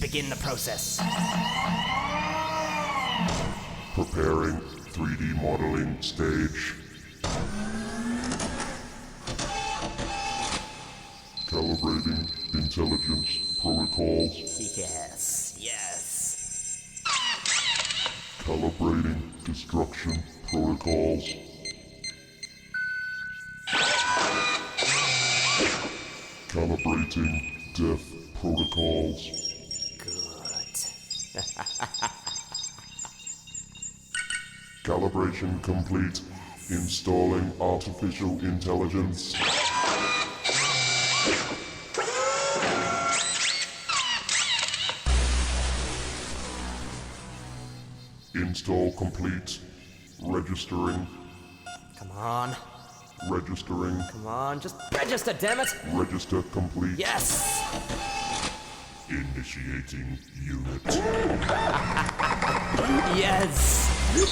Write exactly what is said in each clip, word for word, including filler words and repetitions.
begin the process. Preparing three D modeling stage. Calibrating intelligence protocols. Yes, yes. Calibrating destruction protocols. Calibrating death protocols. Good. Calibration complete. Installing artificial intelligence. Install complete. Registering. Come on, Registering. come on, just register, damn it! Register complete. Yes! Initiating unit. Yes!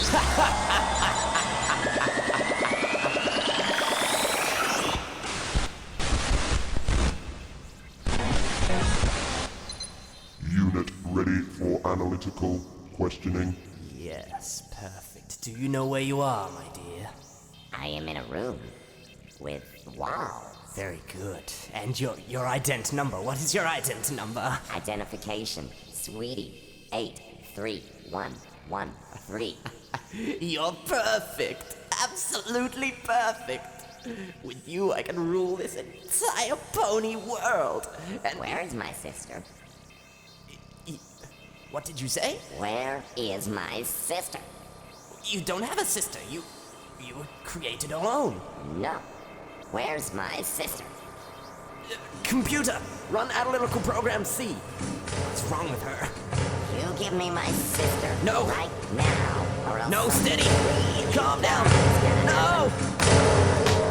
Unit ready for analytical questioning. Yes, perfect. Do you know where you are, my dear? I am in a room with walls. Very good. And your your ident number. What is your ident number? Identification, sweetie, eight three one one three. You're perfect. Absolutely perfect. With you, I can rule this entire pony world. And Where is my sister? y- what did you say? Where is my sister? You don't have a sister. You you were created alone. No. Where's my sister? Computer, run analytical program C. What's wrong with her? You give me my sister. No. Right now, or else No, something steady. really Calm down. bad is gonna No. happen.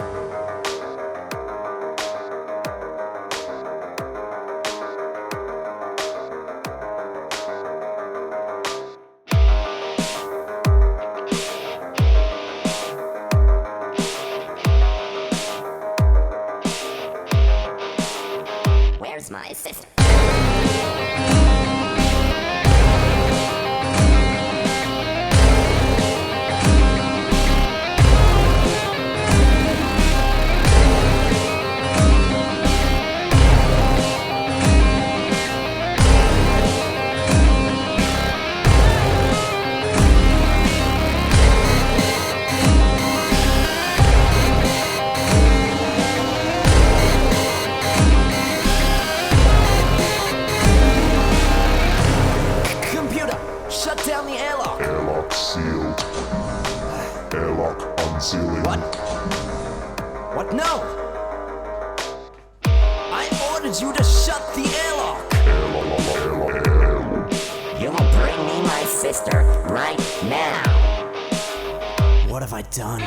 Where's my sister? Computer, shut down the airlock. Airlock sealed. Airlock unsealing. What? What? No! I ordered you to shut the airlock! Airlock, airlock, airlock. You will bring me my sister right now. What have I done?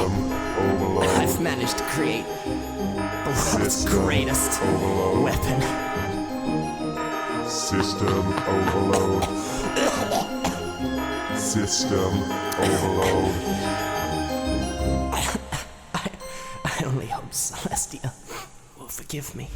System overload. I've managed to create the world's System greatest overload. weapon. System overload. System overload. I only hope Celestia will forgive me.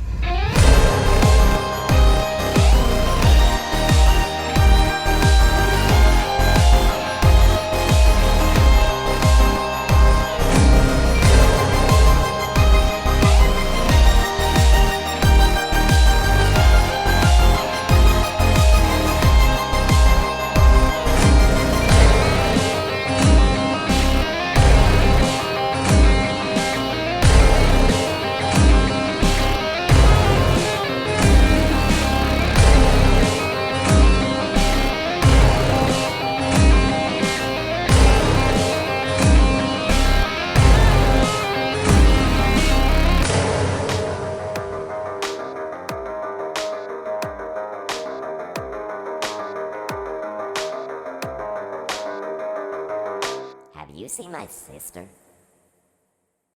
Have you seen my sister?